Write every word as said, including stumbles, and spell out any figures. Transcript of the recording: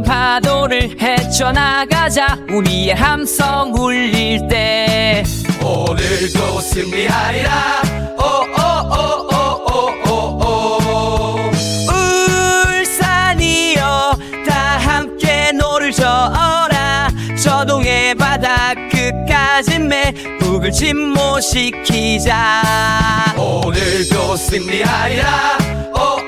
파도를 헤쳐나가자. 우리의 함성 울릴 때 오늘도 승리하리라. 오오오오오오오. 울산이여 다 함께 노를 저어라. 저동의 바다 끝까지 매북을 침몰시키자. 오늘도 승리하리라.